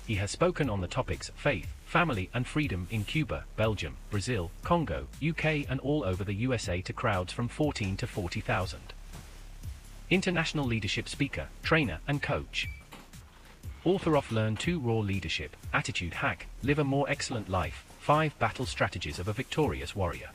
He has spoken on the topics faith, family and freedom in Cuba, Belgium, Brazil, Congo, UK and all over the USA to crowds from 14 to 40,000. International leadership speaker, trainer and coach. Author of Learn to Raw Leadership, Attitude Hack, Live a More Excellent Life, 5 Battle Strategies of a Victorious Warrior.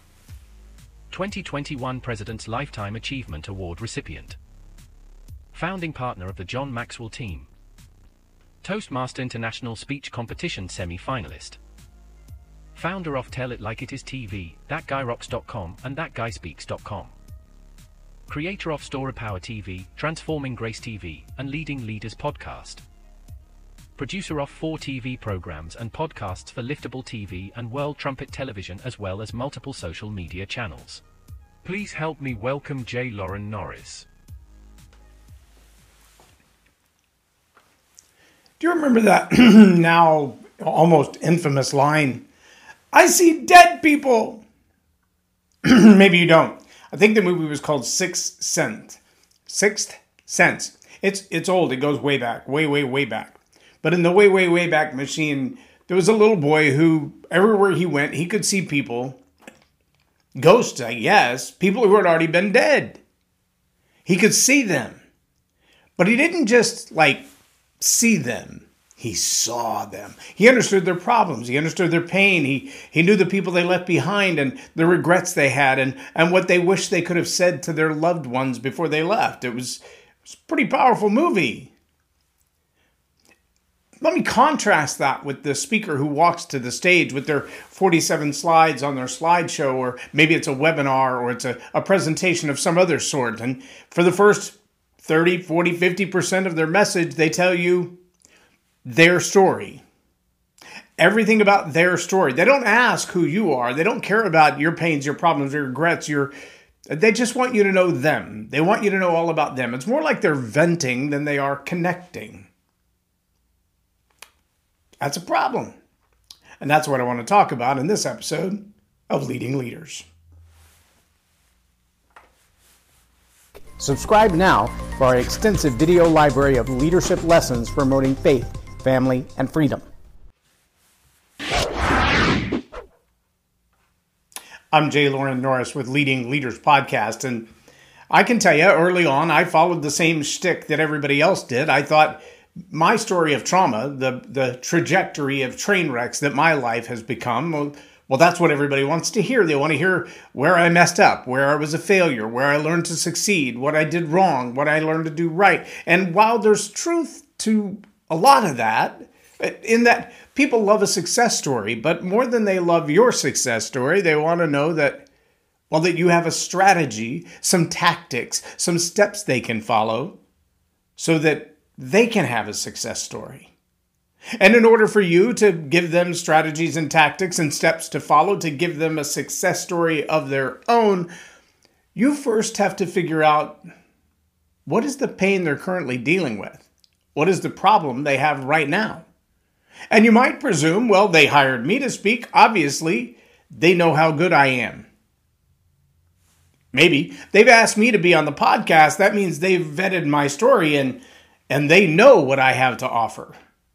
2021 President's Lifetime Achievement Award recipient. Founding partner of the John Maxwell team. Toastmaster International Speech Competition semi-finalist. Founder of Tell It Like It Is TV, ThatGuyRocks.com and ThatGuySpeaks.com. Creator of Story Power TV, Transforming Grace TV, and Leading Leaders Podcast. Producer of 4 TV programs and podcasts for Liftable TV and World Trumpet Television as well as multiple social media channels. Please help me welcome J. Loren Norris. Do you remember that now almost infamous line, "I see dead people"? Maybe you don't. I think the movie was called Sixth Sense. Sixth Sense. It's old. It goes way back. Way back. But in the way back machine, there was a little boy who, everywhere he went, he could see people. Ghosts, I guess. People who had already been dead. He could see them. But he didn't just, see them. He saw them. He understood their problems. He understood their pain. He knew the people they left behind and the regrets they had and what they wished they could have said to their loved ones before they left. It was a pretty powerful movie. Let me contrast that with the speaker who walks to the stage with their 47 slides on their slideshow, or maybe it's a webinar or it's a presentation of some other sort. And for the first 30, 40, 50% of their message, they tell you their story. Everything about their story. They don't ask who you are. They don't care about your pains, your problems, your regrets. They just want you to know them. They want you to know all about them. It's more like they're venting than they are connecting. That's a problem. And that's what I want to talk about in this episode of Leading Leaders. Subscribe now for our extensive video library of leadership lessons promoting faith, family, and freedom. I'm J. Loren Norris with Leading Leaders Podcast, and I can tell you early on I followed the same shtick that everybody else did. I thought my story of trauma, the trajectory of train wrecks that my life has become, well, that's what everybody wants to hear. They want to hear where I messed up, where I was a failure, where I learned to succeed, what I did wrong, what I learned to do right. And while there's truth to a lot of that, in that people love a success story, but more than they love your success story, they want to know that you have a strategy, some tactics, some steps they can follow so that they can have a success story. And in order for you to give them strategies and tactics and steps to follow to give them a success story of their own, you first have to figure out what is the pain they're currently dealing with? What is the problem they have right now? And you might presume, well, they hired me to speak. Obviously, they know how good I am. Maybe they've asked me to be on the podcast. That means they've vetted my story and they know what I have to offer.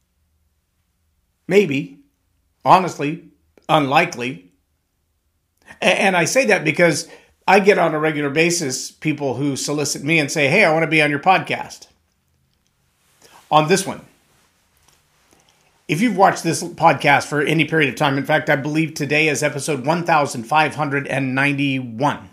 Maybe, honestly, unlikely. And I say that because I get on a regular basis people who solicit me and say, hey, I want to be on your podcast. On this one. If you've watched this podcast for any period of time, in fact, I believe today is episode 1591.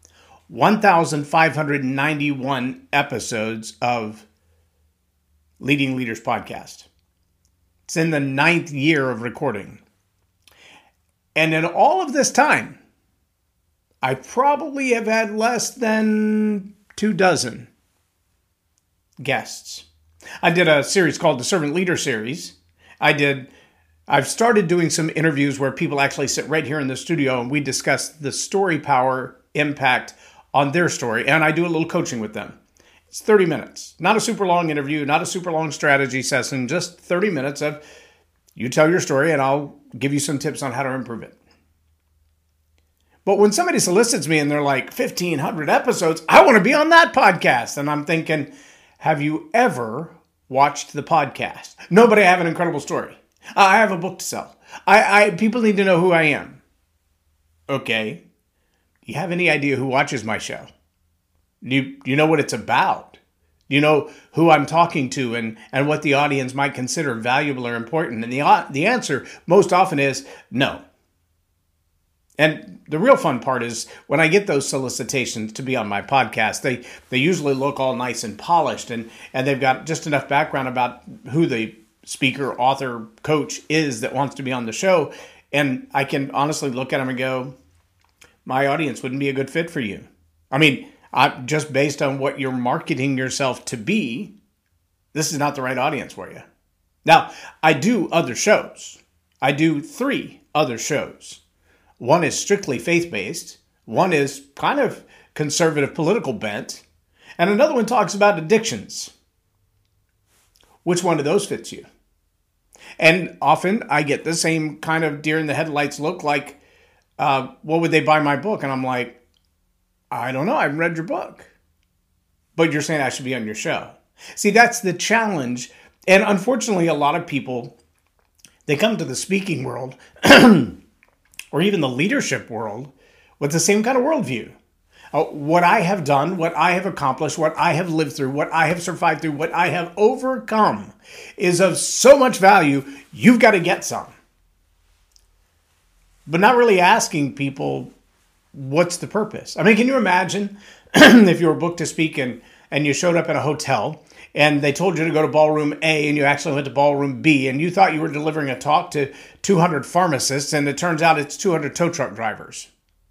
1591 episodes of Leading Leaders Podcast. It's in the 9th year of recording. And in all of this time, I probably have had less than 24 guests. I did a series called the Servant Leader Series. I've started doing some interviews where people actually sit right here in the studio and we discuss the story power impact on their story. And I do a little coaching with them. It's 30 minutes. Not a super long interview, not a super long strategy session, just 30 minutes of you tell your story and I'll give you some tips on how to improve it. But when somebody solicits me and they're like 1,500 episodes, I want to be on that podcast. And I'm thinking, have you ever watched the podcast. No, but I have an incredible story. I have a book to sell. People need to know who I am. Okay. Do you have any idea who watches my show? Do you know what it's about? Do you know who I'm talking to and what the audience might consider valuable or important? And the answer most often is no. And the real fun part is when I get those solicitations to be on my podcast, they usually look all nice and polished and they've got just enough background about who the speaker, author, coach is that wants to be on the show. And I can honestly look at them and go, my audience wouldn't be a good fit for you. I mean, just based on what you're marketing yourself to be, this is not the right audience for you. Now, I do other shows. I do 3 other shows. One is strictly faith-based. One is kind of conservative political bent. And another one talks about addictions. Which one of those fits you? And often I get the same kind of deer in the headlights look like, what would they buy my book? And I'm like, I don't know. I haven't read your book. But you're saying I should be on your show. See, that's the challenge. And unfortunately, a lot of people, they come to the speaking world or even the leadership world with the same kind of worldview. What I have done, what I have accomplished, what I have lived through, what I have survived through, what I have overcome is of so much value, you've got to get some. But not really asking people, what's the purpose? I mean, can you imagine if you were booked to speak and you showed up in a hotel and they told you to go to ballroom A and you actually went to ballroom B and you thought you were delivering a talk to 200 pharmacists and it turns out it's 200 tow truck drivers.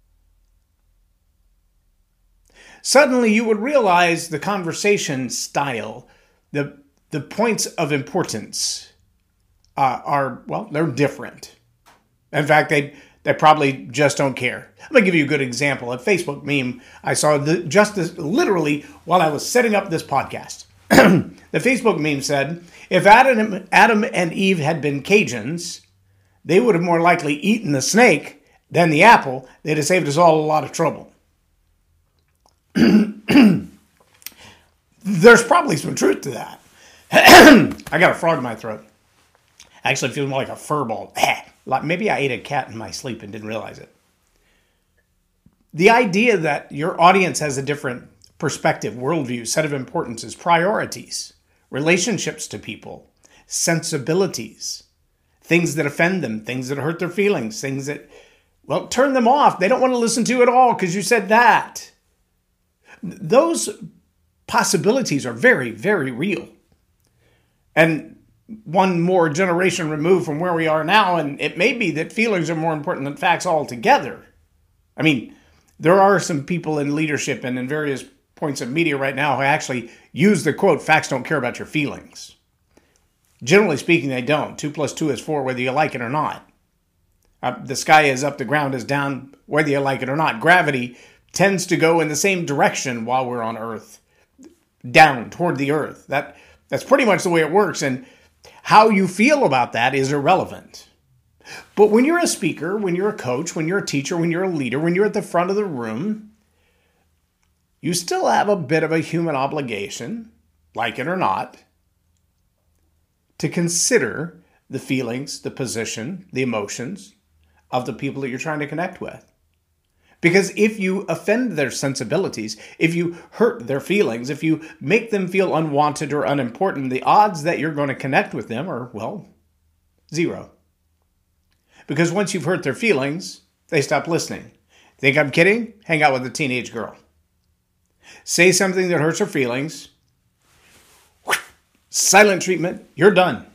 Suddenly you would realize the conversation style, the points of importance they're different. In fact, they probably just don't care. I'm going to give you a good example. A Facebook meme I saw literally while I was setting up this podcast. The Facebook meme said, if Adam and Eve had been Cajuns, they would have more likely eaten the snake than the apple. They'd have saved us all a lot of trouble. There's probably some truth to that. I got a frog in my throat. I actually feel more like a fur ball. Like maybe I ate a cat in my sleep and didn't realize it. The idea that your audience has a different perspective, worldview, set of importances, priorities, relationships to people, sensibilities, things that offend them, things that hurt their feelings, things that, turn them off. They don't want to listen to you at all because you said that. Those possibilities are very, very real. And one more generation removed from where we are now, and it may be that feelings are more important than facts altogether. I mean, there are some people in leadership and in various points of media right now who actually use the quote, facts don't care about your feelings. Generally speaking, they don't. 2 + 2 is 4, whether you like it or not. The sky is up, the ground is down, whether you like it or not. Gravity tends to go in the same direction while we're on Earth, down toward the Earth. That's pretty much the way it works, and how you feel about that is irrelevant. But when you're a speaker, when you're a coach, when you're a teacher, when you're a leader, when you're at the front of the room, you still have a bit of a human obligation, like it or not, to consider the feelings, the position, the emotions of the people that you're trying to connect with. Because if you offend their sensibilities, if you hurt their feelings, if you make them feel unwanted or unimportant, the odds that you're going to connect with them are, 0. Because once you've hurt their feelings, they stop listening. Think I'm kidding? Hang out with a teenage girl. Say something that hurts her feelings. Silent treatment. You're done.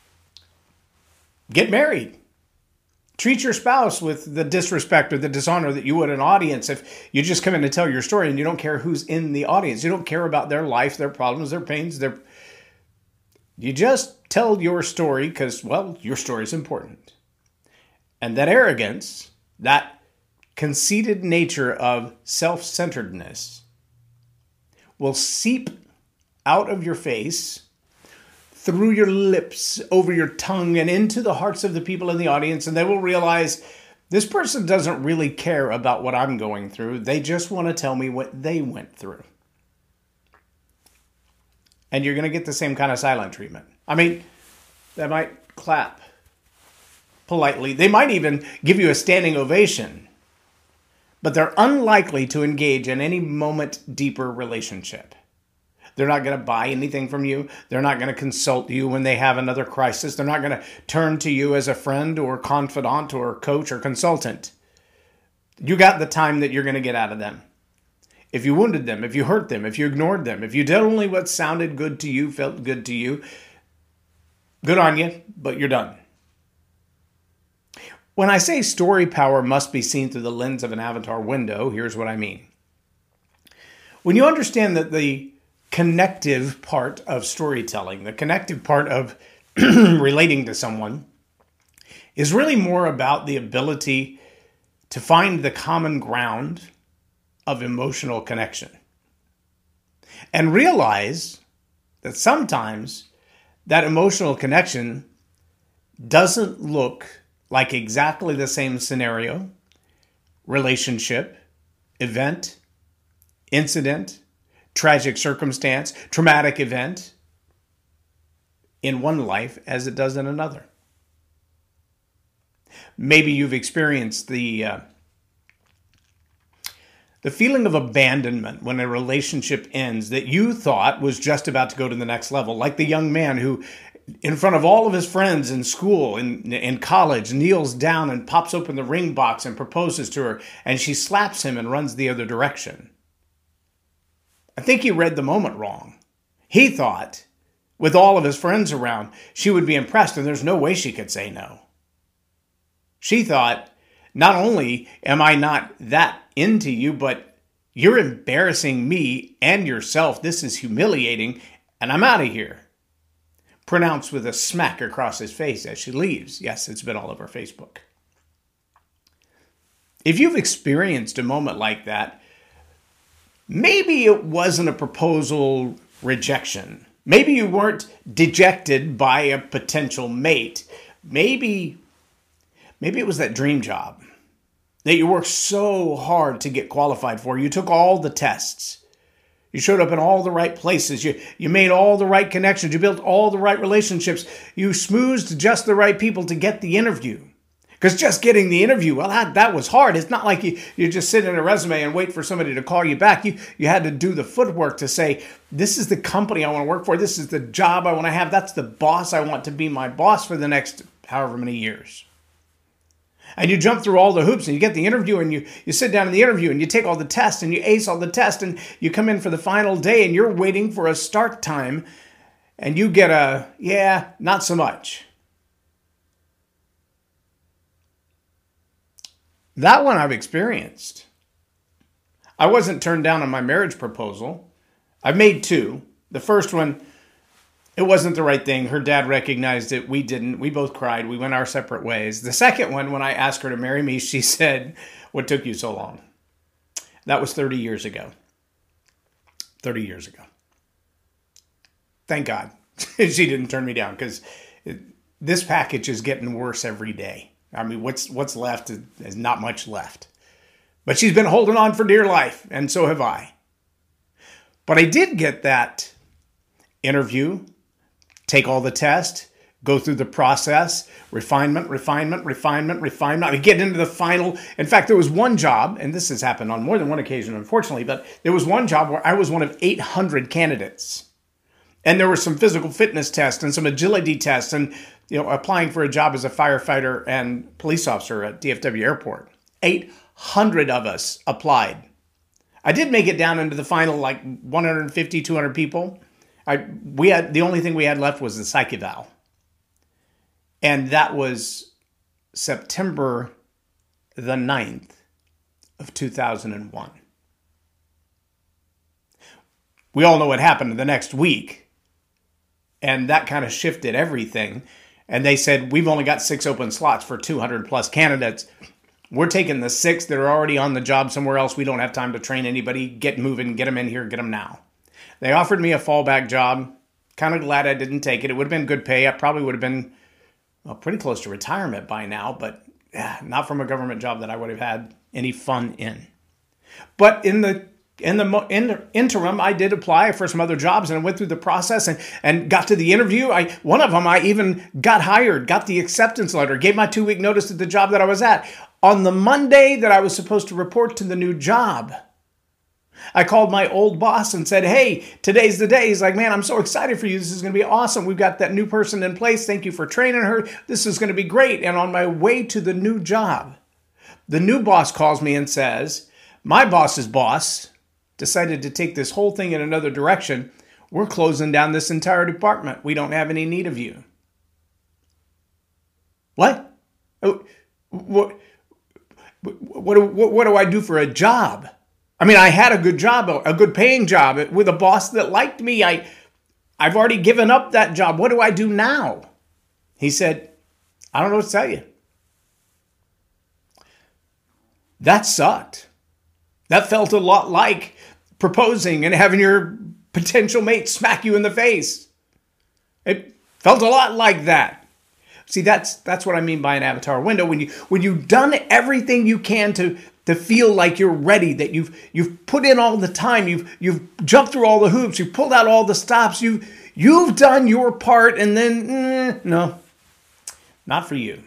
Get married. Treat your spouse with the disrespect or the dishonor that you would an audience if you just come in to tell your story and you don't care who's in the audience. You don't care about their life, their problems, their pains. You just tell your story because, your story is important. And that arrogance, that conceited nature of self-centeredness will seep out of your face, through your lips, over your tongue, and into the hearts of the people in the audience, and they will realize this person doesn't really care about what I'm going through. They just want to tell me what they went through. and you're going to get the same kind of silent treatment. I mean, they might clap politely. They might even give you a standing ovation, but they're unlikely to engage in any moment deeper relationship. They're not going to buy anything from you. They're not going to consult you when they have another crisis. They're not going to turn to you as a friend or confidant or coach or consultant. You got the time that you're going to get out of them. If you wounded them, if you hurt them, if you ignored them, if you did only what sounded good to you, felt good to you, good on you, but you're done. When I say story power must be seen through the lens of an avatar window, here's what I mean. When you understand that the connective part of storytelling, the connective part of relating to someone, is really more about the ability to find the common ground of emotional connection. And realize that sometimes that emotional connection doesn't look like exactly the same scenario, relationship, event, incident, tragic circumstance, traumatic event in one life as it does in another. Maybe you've experienced the feeling of abandonment when a relationship ends that you thought was just about to go to the next level, like the young man who, in front of all of his friends in school, in college, kneels down and pops open the ring box and proposes to her, and she slaps him and runs the other direction. I think he read the moment wrong. He thought, with all of his friends around, she would be impressed, and there's no way she could say no. She thought, not only am I not that into you, but you're embarrassing me and yourself. This is humiliating, and I'm out of here. Pronounced with a smack across his face as she leaves. Yes, it's been all over Facebook. If you've experienced a moment like that, maybe it wasn't a proposal rejection. Maybe you weren't dejected by a potential mate. Maybe it was that dream job that you worked so hard to get qualified for. You took all the tests. You showed up in all the right places. You made all the right connections. You built all the right relationships. You smoozed just the right people to get the interview. Because just getting the interview, well, that was hard. It's not like you just sit in a resume and wait for somebody to call you back. You had to do the footwork to say, this is the company I want to work for. This is the job I want to have. That's the boss I want to be my boss for the next however many years. And you jump through all the hoops and you get the interview and you sit down in the interview and you take all the tests and you ace all the tests and you come in for the final day and you're waiting for a start time and you get not so much. That one I've experienced. I wasn't turned down on my marriage proposal. I've made two. The first one, it wasn't the right thing. Her dad recognized it. We didn't. We both cried. We went our separate ways. The second one, when I asked her to marry me, she said, "What took you so long?" That was 30 years ago. 30 years ago. Thank God she didn't turn me down, because this package is getting worse every day. I mean, what's left is not much left. But she's been holding on for dear life, and so have I. But I did get that interview, take all the tests, go through the process, refinement. I get into the final. In fact, there was one job, and this has happened on more than one occasion, unfortunately, but there was one job where I was one of 800 candidates. And there were some physical fitness tests and some agility tests and, applying for a job as a firefighter and police officer at DFW Airport. 800 of us applied. I did make it down into the final, 150, 200 people. The only thing we had left was the psych eval. And that was September the 9th of 2001. We all know what happened the next week. And that kind of shifted everything. And they said, we've only got 6 open slots for 200 plus candidates. We're taking the 6 that are already on the job somewhere else. We don't have time to train anybody. Get moving, get them in here, get them now. They offered me a fallback job. Kind of glad I didn't take it. It would have been good pay. I probably would have been pretty close to retirement by now, but not from a government job that I would have had any fun in. But in the in the interim, I did apply for some other jobs, and I went through the process and got to the interview. One of them, I even got hired, got the acceptance letter, gave my 2-week notice at the job that I was at. On the Monday that I was supposed to report to the new job, I called my old boss and said, hey, today's the day. He's like, man, I'm so excited for you. This is going to be awesome. We've got that new person in place. Thank you for training her. This is going to be great. And on my way to the new job, the new boss calls me and says, my boss's boss decided to take this whole thing in another direction. We're closing down this entire department. We don't have any need of you. What? What do I do for a job? I mean, I had a good job, a good paying job with a boss that liked me. I've already given up that job. What do I do now? He said, I don't know what to tell you. That sucked. That felt a lot like proposing and having your potential mate smack you in the face. It felt a lot like that. See, that's what I mean by an avatar window. When you've done everything you can to feel like you're ready, that you've put in all the time, you've jumped through all the hoops, you've pulled out all the stops, you've done your part, and then no, not for you.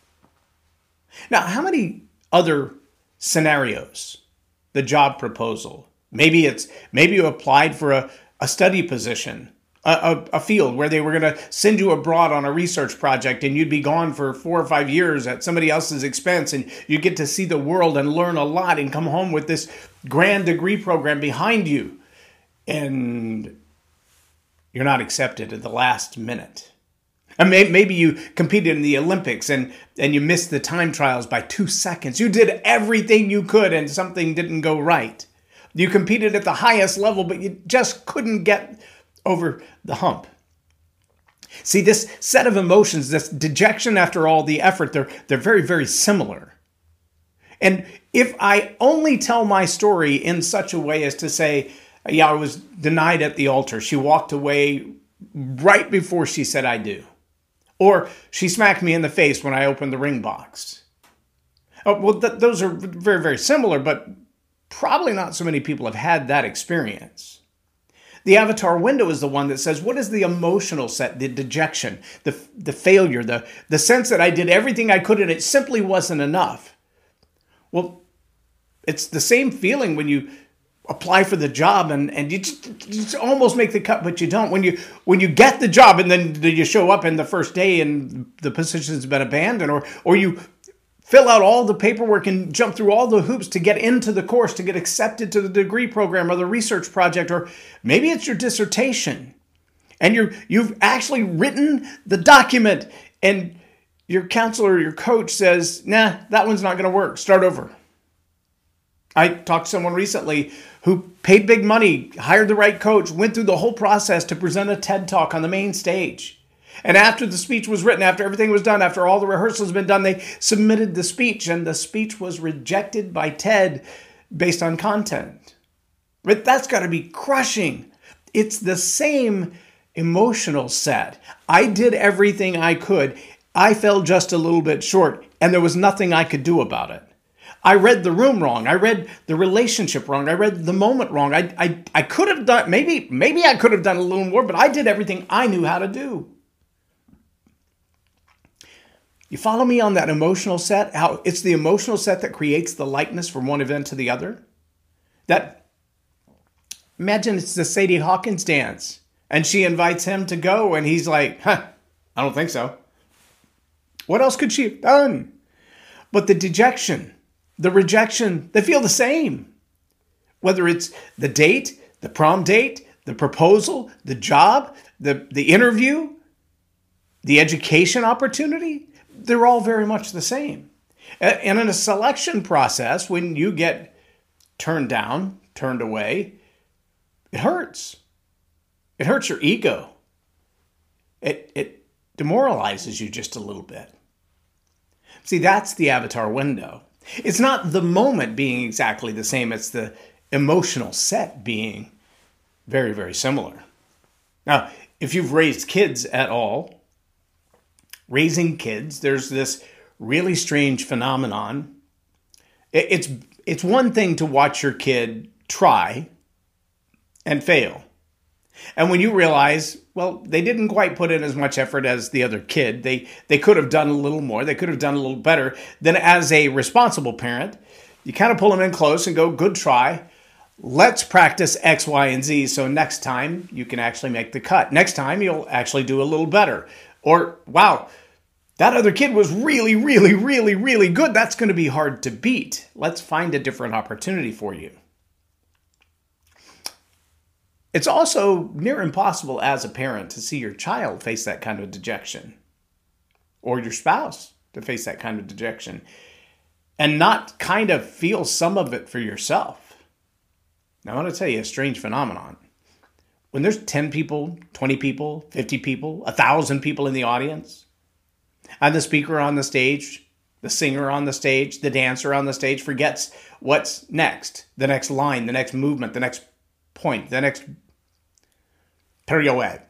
Now, how many other scenarios? The job proposal. Maybe you applied for a study position, a field where they were going to send you abroad on a research project, and you'd be gone for 4 or 5 years at somebody else's expense, and you get to see the world and learn a lot and come home with this grand degree program behind you, and you're not accepted at the last minute. And maybe you competed in the Olympics and you missed the time trials by 2 seconds. You did everything you could and something didn't go right. You competed at the highest level, but you just couldn't get over the hump. See, this set of emotions, this dejection after all the effort, they're very, very similar. And if I only tell my story in such a way as to say, yeah, I was denied at the altar. She walked away right before she said I do. Or she smacked me in the face when I opened the ring box. Oh, well, those are very, very similar, but probably not so many people have had that experience. The avatar window is the one that says, what is the emotional set, the dejection, the failure, the sense that I did everything I could and it simply wasn't enough? Well, it's the same feeling when you apply for the job and you just almost make the cut, but you don't. When you get the job and then you show up in the first day and the position's been abandoned, or you fill out all the paperwork and jump through all the hoops to get into the course, to get accepted to the degree program or the research project, or maybe it's your dissertation and you've actually written the document and your counselor or your coach says, nah, that one's not going to work. Start over. I talked to someone recently who paid big money, hired the right coach, went through the whole process to present a TED Talk on the main stage. And after the speech was written, after everything was done, after all the rehearsals had been done, they submitted the speech, and the speech was rejected by TED based on content. But that's got to be crushing. It's the same emotional set. I did everything I could. I fell just a little bit short, and there was nothing I could do about it. I read the room wrong. I read the relationship wrong. I read the moment wrong. I could have done, maybe I could have done a little more, but I did everything I knew how to do. You follow me on that emotional set? How it's the emotional set that creates the likeness from one event to the other? Imagine it's the Sadie Hawkins dance, and she invites him to go, and he's like, I don't think so. What else could she have done? But the dejection, the rejection, they feel the same. Whether it's the date, the prom date, the proposal, the job, the interview, the education opportunity, they're all very much the same. And in a selection process, when you get turned down, turned away, it hurts. It hurts your ego. It demoralizes you just a little bit. See, that's the avatar window. It's not the moment being exactly the same. It's the emotional set being very, very similar. Now, if you've raised kids at all, raising kids, there's this really strange phenomenon. It's one thing to watch your kid try and fail. And when you realize, well, they didn't quite put in as much effort as the other kid, they could have done a little more, they could have done a little better, then as a responsible parent, you kind of pull them in close and go, good try. Let's practice X, Y, and Z so next time you can actually make the cut. Next time you'll actually do a little better. Or, wow, that other kid was really, really, really, really good. That's going to be hard to beat. Let's find a different opportunity for you. It's also near impossible as a parent to see your child face that kind of dejection, or your spouse to face that kind of dejection, and not kind of feel some of it for yourself. Now, I want to tell you a strange phenomenon. When there's 10 people, 20 people, 50 people, 1,000 people in the audience, and the speaker on the stage, the singer on the stage, the dancer on the stage forgets what's next, the next line, the next movement, the next point, the next pirouette.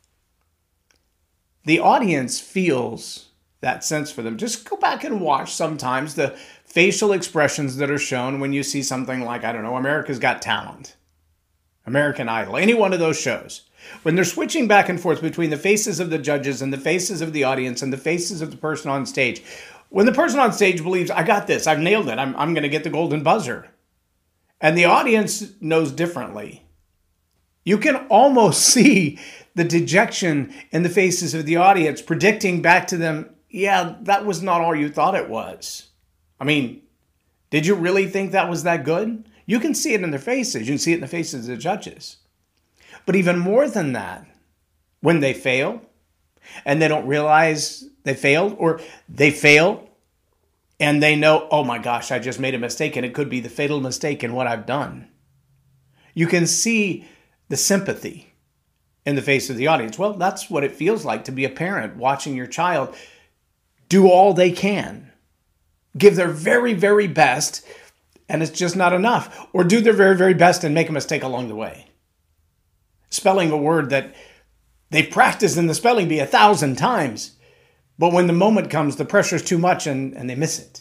The audience feels that sense for them. Just go back and watch sometimes the facial expressions that are shown when you see something like, I don't know, America's Got Talent, American Idol, any one of those shows. When they're switching back and forth between the faces of the judges and the faces of the audience and the faces of the person on stage, when the person on stage believes, I got this, I've nailed it, I'm going to get the golden buzzer, and the audience knows differently, you can almost see the dejection in the faces of the audience, predicting back to them, yeah, that was not all you thought it was. I mean, did you really think that was that good? You can see it in their faces. You can see it in the faces of the judges. But even more than that, when they fail and they don't realize they failed, or they fail and they know, oh my gosh, I just made a mistake, and it could be the fatal mistake in what I've done. You can see the sympathy in the face of the audience. Well, that's what it feels like to be a parent watching your child do all they can, give their very, very best, and it's just not enough, or do their very, very best and make a mistake along the way. Spelling a word that they've practiced in the spelling bee 1,000 times, but when the moment comes, the pressure's too much and they miss it.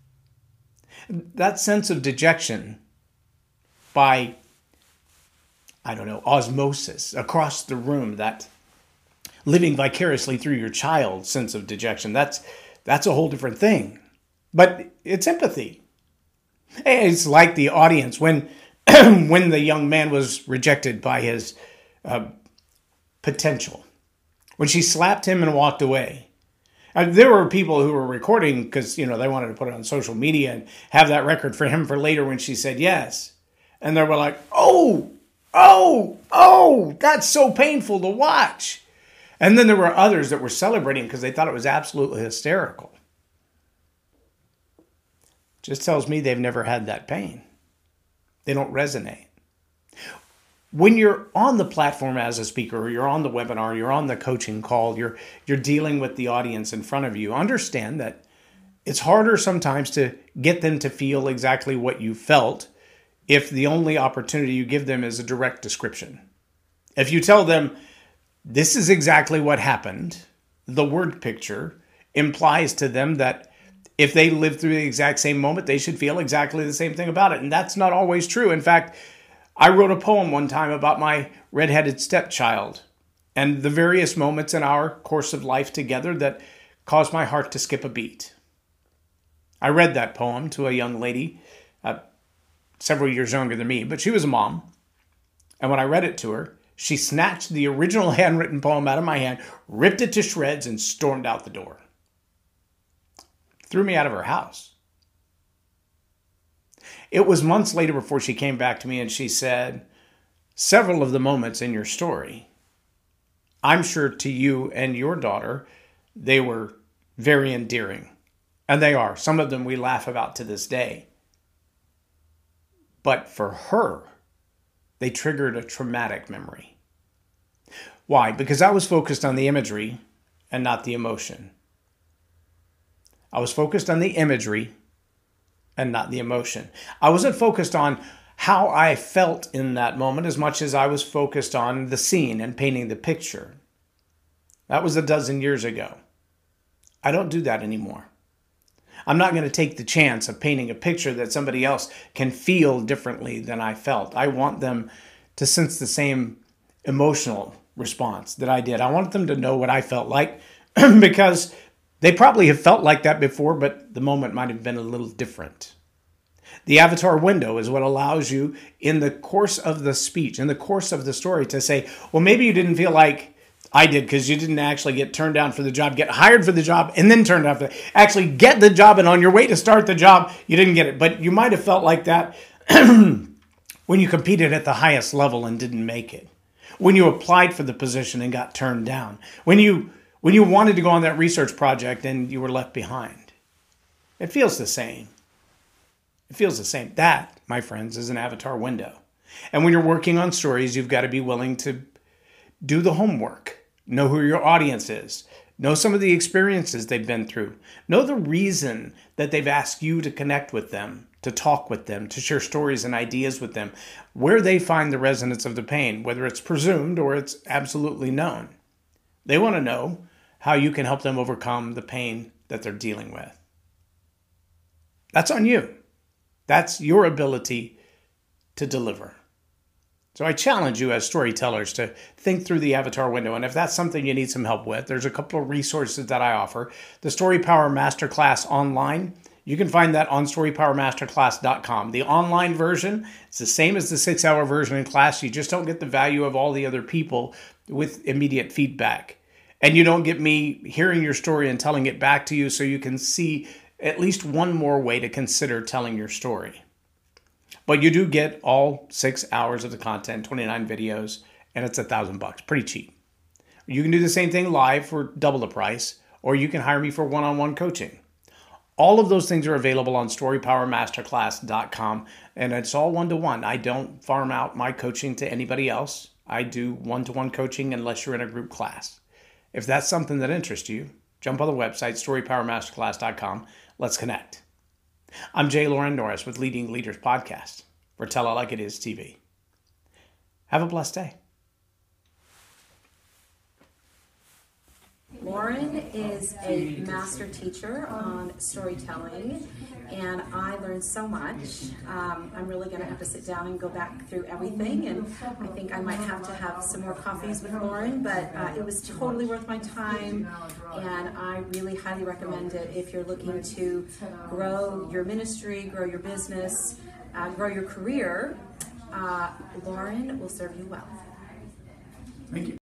That sense of dejection by, I don't know, osmosis across the room, that living vicariously through your child's sense of dejection, that's a whole different thing. But it's empathy. It's like the audience when when the young man was rejected by his potential, when she slapped him and walked away. There were people who were recording because, they wanted to put it on social media and have that record for him for later when she said yes. And they were like, oh, that's so painful to watch. And then there were others that were celebrating because they thought it was absolutely hysterical. Just tells me they've never had that pain. They don't resonate. When you're on the platform as a speaker, or you're on the webinar, you're on the coaching call, you're dealing with the audience in front of you, understand that it's harder sometimes to get them to feel exactly what you felt if the only opportunity you give them is a direct description. If you tell them, this is exactly what happened, the word picture implies to them that if they live through the exact same moment, they should feel exactly the same thing about it. And that's not always true. In fact, I wrote a poem one time about my redheaded stepchild and the various moments in our course of life together that caused my heart to skip a beat. I read that poem to a young lady, several years younger than me, but she was a mom. And when I read it to her, she snatched the original handwritten poem out of my hand, ripped it to shreds, and stormed out the door. Threw me out of her house. It was months later before she came back to me and she said, several of the moments in your story, I'm sure to you and your daughter, they were very endearing. And they are. Some of them we laugh about to this day. But for her, they triggered a traumatic memory. Why? Because I was focused on the imagery and not the emotion. I was focused on the imagery and not the emotion. I wasn't focused on how I felt in that moment as much as I was focused on the scene and painting the picture. That was a dozen years ago. I don't do that anymore. I'm not going to take the chance of painting a picture that somebody else can feel differently than I felt. I want them to sense the same emotional response that I did. I want them to know what I felt like because they probably have felt like that before, but the moment might have been a little different. The avatar window is what allows you in the course of the speech, in the course of the story, to say, well, maybe you didn't feel like I did because you didn't actually get turned down for the job, get hired for the job, and then turned down for actually get the job, and on your way to start the job, you didn't get it. But you might have felt like that when you competed at the highest level and didn't make it, when you applied for the position and got turned down, when you wanted to go on that research project and you were left behind. It feels the same. It feels the same. That, my friends, is an avatar window. And when you're working on stories, you've got to be willing to do the homework. Know who your audience is. Know some of the experiences they've been through. Know the reason that they've asked you to connect with them, to talk with them, to share stories and ideas with them, where they find the resonance of the pain, whether it's presumed or it's absolutely known. They want to know how you can help them overcome the pain that they're dealing with. That's on you. That's your ability to deliver. So I challenge you as storytellers to think through the avatar window. And if that's something you need some help with, there's a couple of resources that I offer. The Story Power Masterclass online. You can find that on storypowermasterclass.com. The online version, it's the same as the 6-hour version in class. You just don't get the value of all the other people with immediate feedback. And you don't get me hearing your story and telling it back to you so you can see at least one more way to consider telling your story. But you do get all 6 hours of the content, 29 videos, and it's $1,000. Pretty cheap. You can do the same thing live for double the price, or you can hire me for one-on-one coaching. All of those things are available on storypowermasterclass.com, and it's all one-to-one. I don't farm out my coaching to anybody else. I do one-to-one coaching unless you're in a group class. If that's something that interests you, jump on the website, storypowermasterclass.com. Let's connect. I'm J. Loren Norris with Leading Leaders Podcast for Tell It Like It Is TV. Have a blessed day. Loren is a master teacher on storytelling, and I learned so much. I'm really going to have to sit down and go back through everything, and I think I might have to have some more coffees with Loren, but it was totally worth my time, and I really highly recommend it if you're looking to grow your ministry, grow your business, grow your career. Loren will serve you well. Thank you.